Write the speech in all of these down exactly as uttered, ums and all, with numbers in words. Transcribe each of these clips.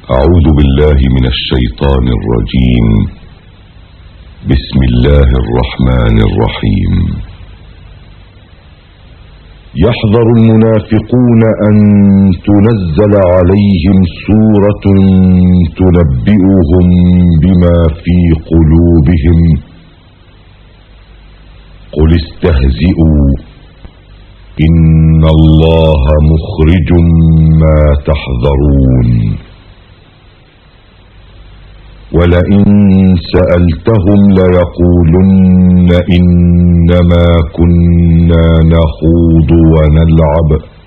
أعوذ بالله من الشيطان الرجيم. بسم الله الرحمن الرحيم. يحذر المنافقون أن تنزل عليهم سورة تنبئهم بما في قلوبهم قل استهزئوا إن الله مخرج ما تحذرون ولئن سألتهم ليقولن إنما كنا نخوض ونلعب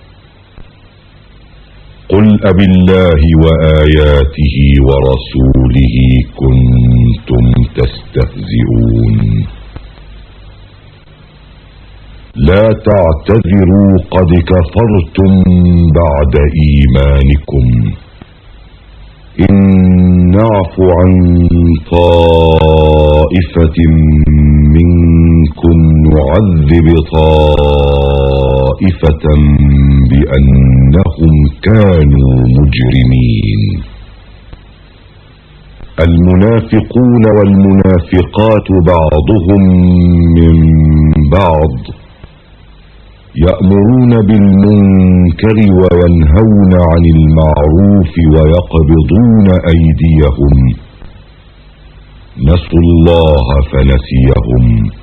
قل أبالله وآياته ورسوله كنتم تستهزئون لا تعتذروا قد كفرتم بعد إيمانكم إن نعف عن طائفة منكم نعذب طائفة بأنهم كانوا مجرمين. المنافقون والمنافقات بعضهم من بعض يأمرون بالمنكر وينهون عن المعروف ويقبضون أيديهم نسوا الله فنسيهم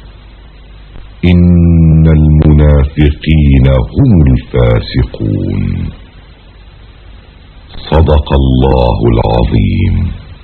إن المنافقين هم الفاسقون. صدق الله العظيم.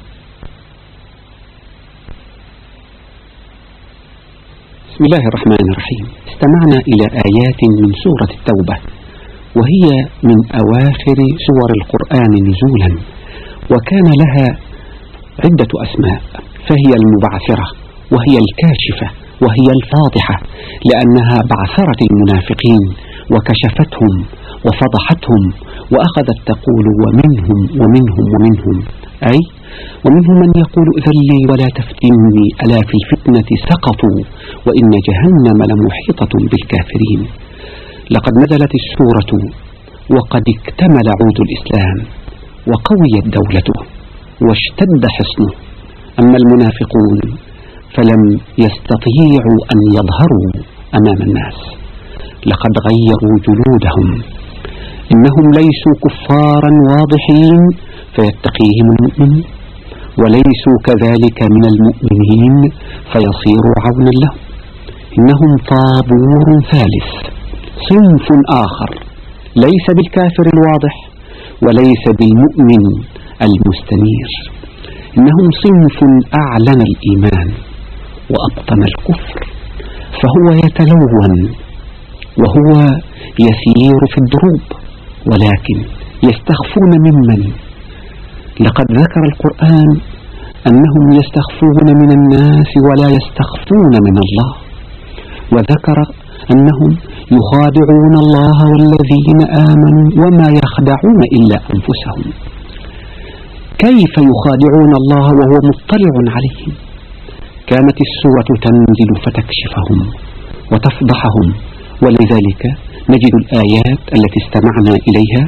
بسم الله الرحمن الرحيم. استمعنا إلى آيات من سورة التوبة، وهي من أواخر سور القرآن نزولا، وكان لها عدة أسماء، فهي المبعثرة وهي الكاشفة وهي الفاضحة، لأنها بعثرت المنافقين وكشفتهم وفضحتهم، وأخذت تقول ومنهم ومنهم ومنهم، أي ومنهم من يقول ائذن لي ولا تفتني ألا في الفتنة سقطوا وإن جهنم لمحيطة بالكافرين. لقد نزلت السورة وقد اكتمل عود الإسلام وقويت دولته واشتد حصنه، أما المنافقون فلم يستطيعوا أن يظهروا أمام الناس، لقد غيروا جلودهم. إنهم ليسوا كفارا واضحين فيتقيهم المؤمن، وليسوا كذلك من المؤمنين فيصيروا عونا لهم. إنهم طابور ثالث، صنف آخر ليس بالكافر الواضح وليس بالمؤمن المستنير. إنهم صنف أعلن الإيمان وأبطن الكفر، فهو يتلون وهو يسير في الدروب، ولكن يستخفون ممن؟ لقد ذكر القرآن أنهم يستخفون من الناس ولا يستخفون من الله، وذكر أنهم يخادعون الله والذين آمنوا وما يخدعون إلا أنفسهم. كيف يخادعون الله وهو مطلع عليهم؟ كانت السورة تنزل فتكشفهم وتفضحهم، ولذلك نجد الآيات التي استمعنا إليها.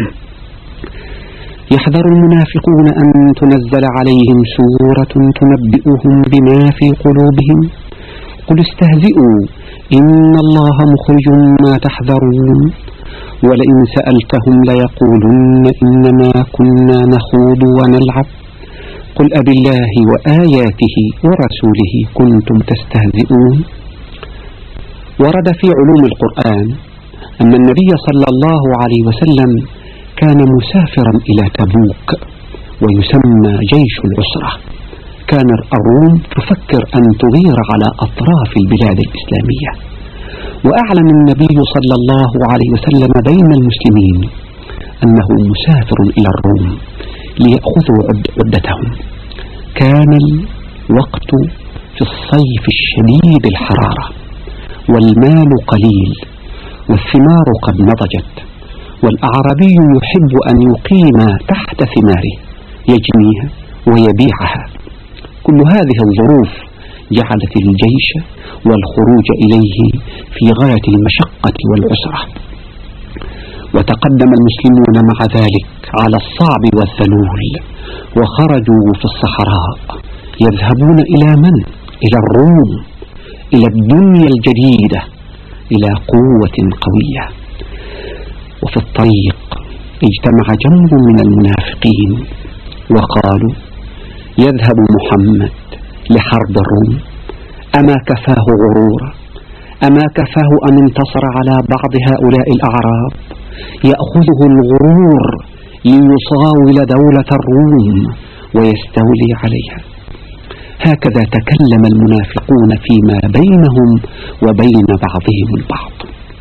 يحذر المنافقون أن تنزل عليهم سورة تنبئهم بما في قلوبهم قل استهزئوا إن الله مخرج ما تحذرون ولئن سألتهم ليقولن إنما كنا نخوض ونلعب قل أبالله وآياته ورسوله كنتم تستهزئون. ورد في علوم القرآن أن النبي صلى الله عليه وسلم كان مسافرا إلى تبوك، ويسمى جيش العسرة. كان الروم تفكر أن تغير على أطراف البلاد الإسلامية، وأعلن النبي صلى الله عليه وسلم بين المسلمين أنه مسافر إلى الروم ليأخذوا عدتهم. كان الوقت في الصيف الشديد الحرارة، والمال قليل، والثمار قد نضجت، والأعرابي يحب أن يقيم تحت ثماره يجنيها ويبيعها. كل هذه الظروف جعلت الجيش والخروج إليه في غاية المشقة والعسرة. وتقدم المسلمون مع ذلك على الصعب والذلول وخرجوا في الصحراء يذهبون إلى من؟ إلى الروم، إلى الدنيا الجديدة، إلى قوة قوية. وفي الطريق اجتمع جمع من المنافقين وقالوا: يذهب محمد لحرب الروم، أما كفاه غرورا؟ أما كفاه أن انتصر على بعض هؤلاء الأعراب يأخذه الغرور ليصاول دولة الروم ويستولي عليها؟ هكذا تكلم المنافقون فيما بينهم وبين بعضهم البعض.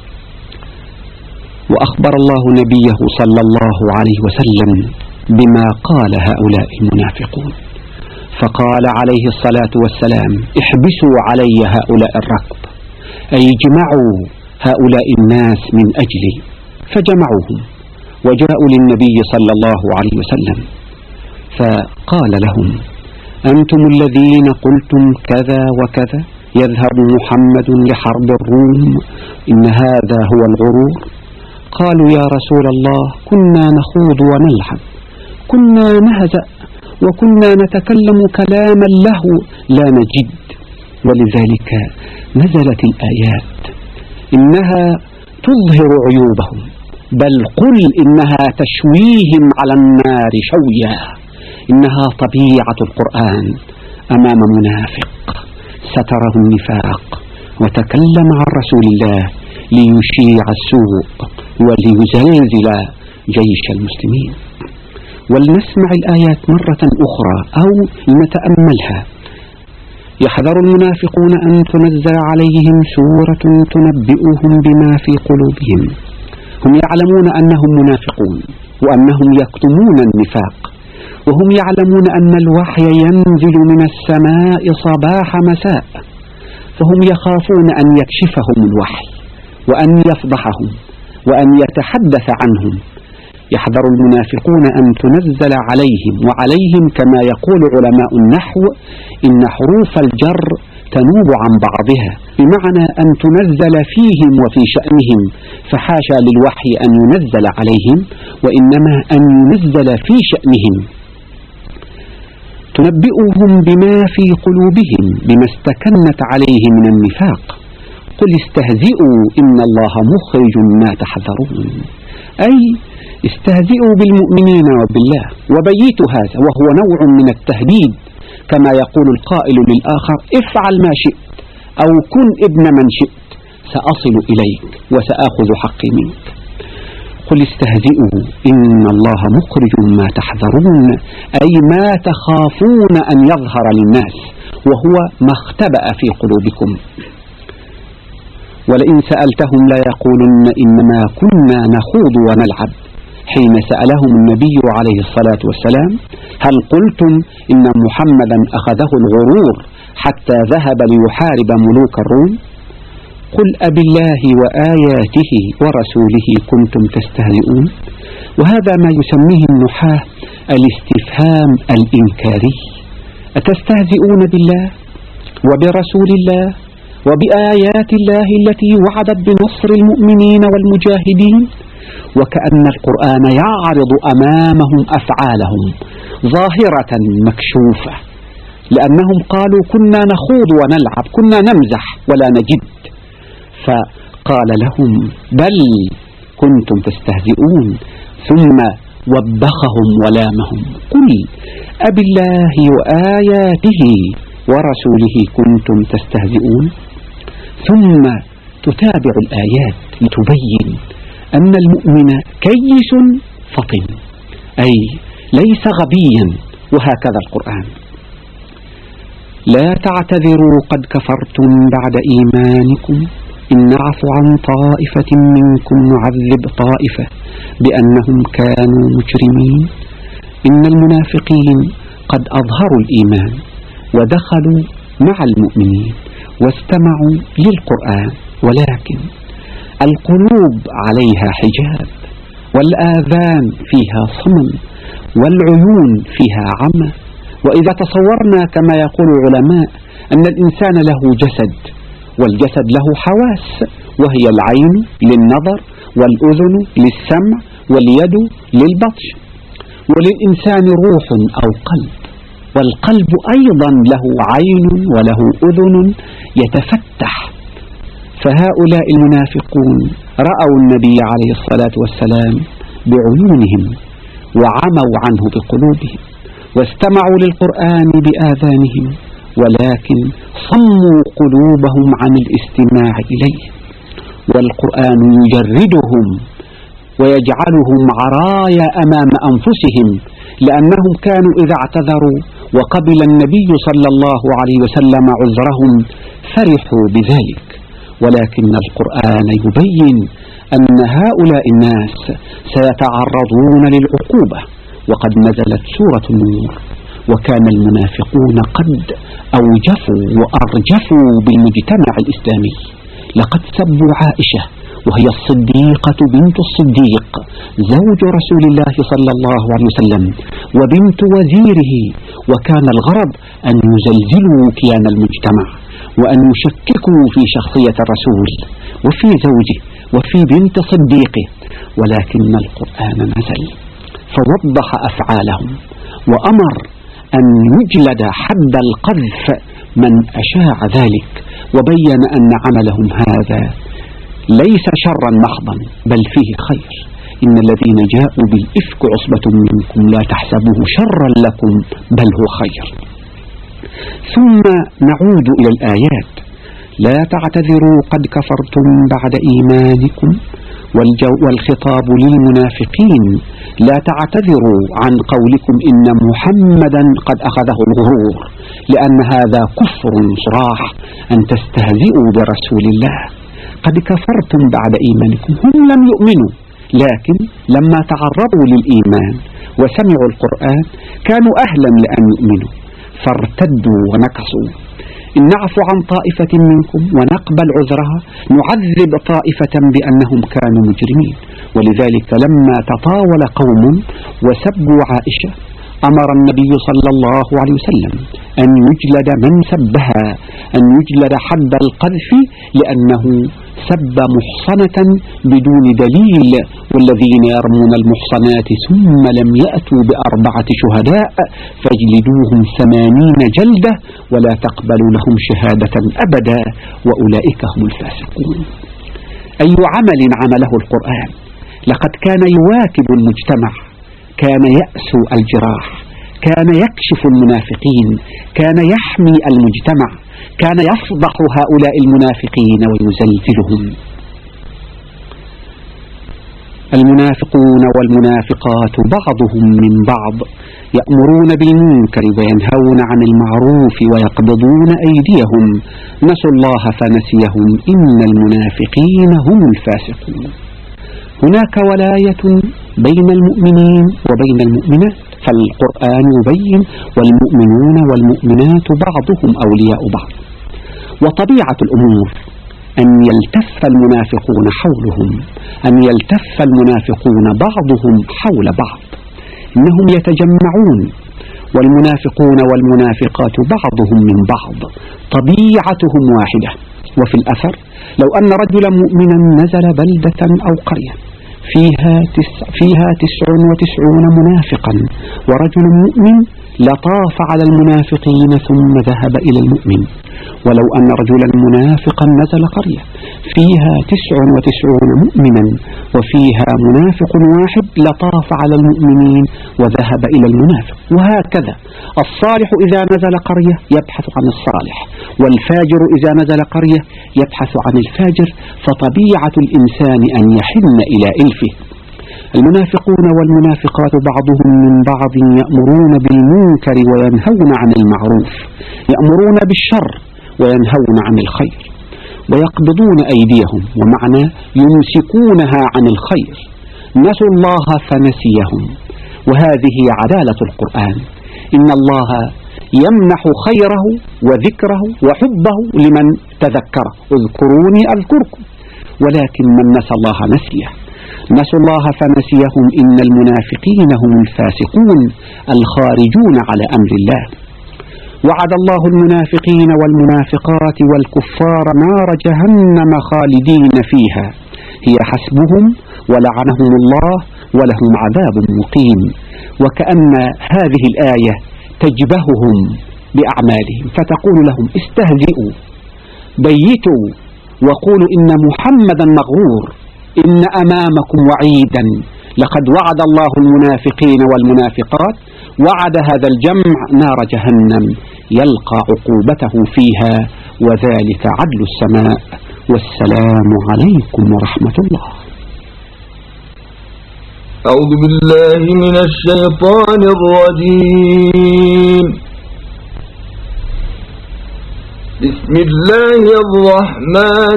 وأخبر الله نبيه صلى الله عليه وسلم بما قال هؤلاء المنافقون، فقال عليه الصلاة والسلام: احبسوا علي هؤلاء الركب، أي اجمعوا هؤلاء الناس من أجلي. فجمعوهم وجاءوا للنبي صلى الله عليه وسلم، فقال لهم: أنتم الذين قلتم كذا وكذا، يذهب محمد لحرب الروم، إن هذا هو الغرور؟ قالوا: يا رسول الله، كنا نخوض ونلعب، كنا نهزأ، وكنا نتكلم كلاما له لا نجد. ولذلك نزلت الآيات: إنها تظهر عيوبهم، بل قل إنها تشويهم على النار شويا. إنها طبيعة القرآن أمام منافق ستره النفاق وتكلم عن رسول الله ليشيع السوء وليزلزل جيش المسلمين. ولنسمع الآيات مرة أخرى أو لنتأملها. يحذر المنافقون أن تنزل عليهم سورة تنبئهم بما في قلوبهم. هم يعلمون أنهم منافقون وأنهم يكتمون النفاق، وهم يعلمون أن الوحي ينزل من السماء صباح مساء، فهم يخافون أن يكشفهم الوحي وأن يفضحهم وأن يتحدث عنهم. يحذر المنافقون أن تنزل عليهم، وعليهم كما يقول علماء النحو إن حروف الجر تنوب عن بعضها، بمعنى أن تنزل فيهم وفي شأنهم، فحاشا للوحي أن ينزل عليهم، وإنما أن ينزل في شأنهم. تنبئهم بما في قلوبهم، بما استكنت عليه من النفاق. قل استهزئوا إن الله مخرج ما تحذرون، أي استهزئوا بالمؤمنين وبالله، وبيتوا هذا، وهو نوع من التهديد، كما يقول القائل للآخر: افعل ما شئت أو كن ابن من شئت، سأصل إليك وسأخذ حقي منك. قل استهزئوا إن الله مخرج ما تحذرون، أي ما تخافون أن يظهر للناس، وهو ما اختبأ في قلوبكم. ولئن سألتهم لا يقولن إنما كنا نخوض ونلعب، حين سألهم النبي عليه الصلاة والسلام: هل قلتم إن محمدا أخذه الغرور حتى ذهب ليحارب ملوك الروم؟ قل أبالله وآياته ورسوله كنتم تستهزئون. وهذا ما يسميه النحاة الاستفهام الإنكاري. أتستهزئون بالله وبرسول الله وبآيات الله التي وعدت بنصر المؤمنين والمجاهدين؟ وكأن القرآن يعرض أمامهم أفعالهم ظاهرة مكشوفة، لأنهم قالوا كنا نخوض ونلعب، كنا نمزح ولا نجد. فقال لهم: بل كنتم تستهزئون، ثم وبخهم ولامهم: قل أبالله وآياته ورسوله كنتم تستهزئون. ثم تتابع الآيات لتبين أن المؤمن كيس فطن، أي ليس غبيا. وهكذا القرآن: لا تعتذروا قد كفرتم بعد إيمانكم إن نعف عن طائفة منكم نعذب طائفة بأنهم كانوا مجرمين. إن المنافقين قد أظهروا الإيمان ودخلوا مع المؤمنين واستمعوا للقرآن، ولكن القلوب عليها حجاب، والآذان فيها صمم، والعيون فيها عمى. وإذا تصورنا كما يقول العلماء أن الإنسان له جسد، والجسد له حواس، وهي العين للنظر، والأذن للسمع، واليد للبطش، وللإنسان روح أو قلب، والقلب أيضا له عين وله أذن يتفتح. فهؤلاء المنافقون رأوا النبي عليه الصلاة والسلام بعيونهم وعموا عنه بقلوبهم، واستمعوا للقرآن بآذانهم، ولكن صموا قلوبهم عن الاستماع إليه. والقرآن يجردهم ويجعلهم عرايا أمام أنفسهم، لأنهم كانوا إذا اعتذروا وقبل النبي صلى الله عليه وسلم عذرهم فرحوا بذلك. ولكن القرآن يبين أن هؤلاء الناس سيتعرضون للعقوبة، وقد نزلت سورة النور، وكان المنافقون قد أوجفوا وأرجفوا بالمجتمع الإسلامي. لقد سبوا عائشة وهي الصديقة بنت الصديق زوج رسول الله صلى الله عليه وسلم وبنت وزيره، وكان الغرض أن يزلزلوا كيان المجتمع وأن يشككوا في شخصية الرسول وفي زوجه وفي بنت صديقه. ولكن القرآن نزل فوضح أفعالهم وأمر أن يجلد حد القذف من أشاع ذلك، وبين أن عملهم هذا ليس شرا محضا بل فيه خير. إن الذين جاءوا بالإفك عصبة منكم لا تحسبوه شرا لكم بل هو خير. ثم نعود إلى الآيات: لا تعتذروا قد كفرتم بعد إيمانكم، والخطاب للمنافقين: لا تعتذروا عن قولكم إن محمدا قد أخذه الغرور، لأن هذا كفر صراح أن تستهزئوا برسول الله. قد كفرتم بعد إيمانكم، هم لم يؤمنوا، لكن لما تعرضوا للإيمان وسمعوا القرآن كانوا أهلا لأن يؤمنوا فارتدوا ونكصوا. إن نعفو عن طائفة منكم ونقبل عذرها نعذب طائفة بأنهم كانوا مجرمين. ولذلك لما تطاول قوم وسبوا عائشة أمر النبي صلى الله عليه وسلم أن يجلد من سبها، أن يجلد حد القذف، لأنه سب محصنة بدون دليل، والذين يرمون المحصنات ثم لم يأتوا بأربعة شهداء فاجلدوهم ثمانين جلدة ولا تقبلوا لهم شهادة أبدا وأولئك هم الفاسقون. أي عمل عمله القرآن! لقد كان يواكب المجتمع، كان يأسو الجراح، كان يكشف المنافقين، كان يحمي المجتمع، كان يفضح هؤلاء المنافقين ويزلزلهم. المنافقون والمنافقات بعضهم من بعض يأمرون بالمنكر وينهون عن المعروف ويقبضون أيديهم، نسوا الله فنسيهم إن المنافقين هم الفاسقون. هناك ولاية بين المؤمنين وبين المؤمنات، فالقرآن يبين: والمؤمنون والمؤمنات بعضهم أولياء بعض. وطبيعة الأمور أن يلتف المنافقون حولهم، أن يلتف المنافقون بعضهم حول بعض، إنهم يتجمعون، والمنافقون والمنافقات بعضهم من بعض، طبيعتهم واحدة. وفي الأثر: لو أن رجلا مؤمنا نزل بلدة أو قرية فيها تسع, فيها تسع وتسعون منافقا ورجل مؤمن لطاف على المنافقين ثم ذهب إلى المؤمن. ولو أن رجلا منافقا نزل قرية فيها تسع وتسعون مؤمنا وفيها منافق واحد لطاف على المؤمنين وذهب إلى المنافق. وهكذا الصالح إذا نزل قرية يبحث عن الصالح، والفاجر إذا نزل قرية يبحث عن الفاجر، فطبيعة الإنسان أن يحن إلى إلفه. المنافقون والمنافقات بعضهم من بعض يأمرون بالمنكر وينهون عن المعروف، يأمرون بالشر وينهون عن الخير، ويقبضون أيديهم، ومعنى يمسكونها عن الخير. نسوا الله فنسيهم، وهذه عدالة القرآن. إن الله يمنح خيره وذكره وحبه لمن تذكره: اذكروني أذكركم. ولكن من نسى الله نسيه. نسوا الله فنسيهم إن المنافقين هم الفاسقون الخارجون على أمر الله. وعد الله المنافقين والمنافقات والكفار نار جهنم خالدين فيها هي حسبهم ولعنهم الله ولهم عذاب مقيم. وكأن هذه الآية تجبههم بأعمالهم فتقول لهم استهزئوا بيتوا وقولوا إن محمدا مغرور، إن أمامكم وعيدا، لقد وعد الله المنافقين والمنافقات، وعد هذا الجمع نار جهنم يلقى عقوبته فيها، وذلك عدل السماء. والسلام عليكم ورحمة الله. أعوذ بالله من الشيطان الرجيم. بسم الله الرحمن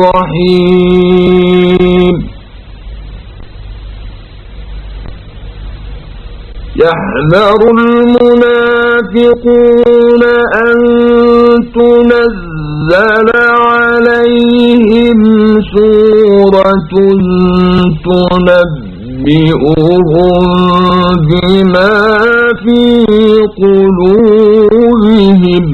الرحيم. يحذر المنافقون أن تنزل عليهم سورة تنبئهم بما في قلوبهم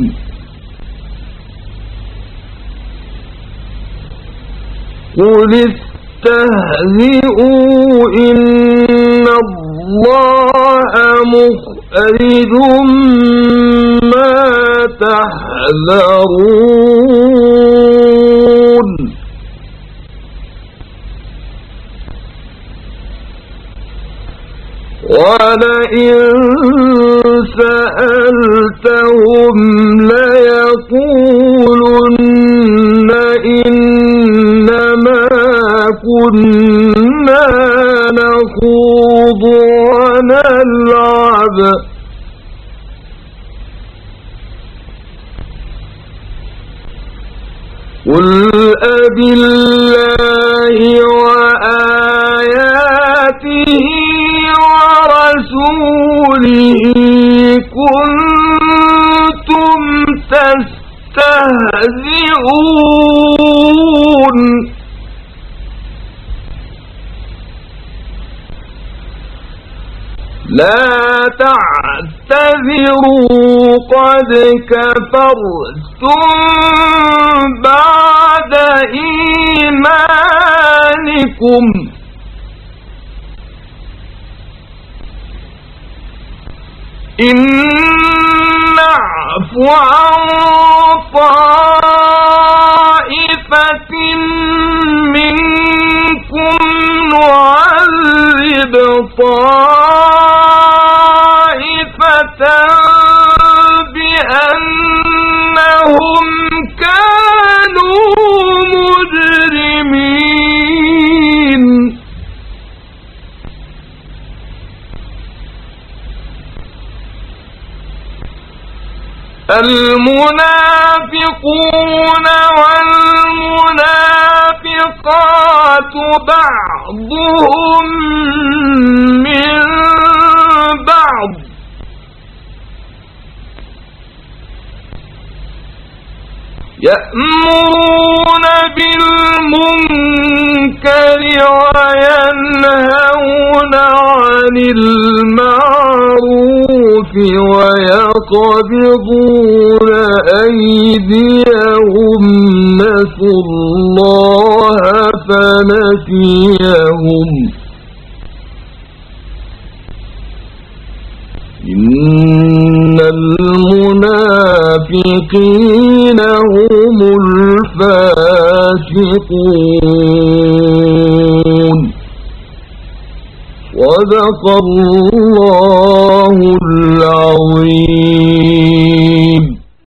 قل استهزئوا إن الله مخرج ما تحذرون ولئن سألتهم ليقولن إنما كنا نخوض ونلعب قل أبالله وآياته ورسوله كنتم تستهزئون لا تعتذروا قد كفرتم بعد إيمانكم إن نعف عن طائفة منكم نعذب طائفة بأنهم كانوا مجرمين المنافقون والمنافقات بعضهم من بعض يأمرون بالمنكر وينهون عن المعروف ويقبضون أيديهم نسوا الله فنسيهم إن المنافقين هم الفاسقون صدق الله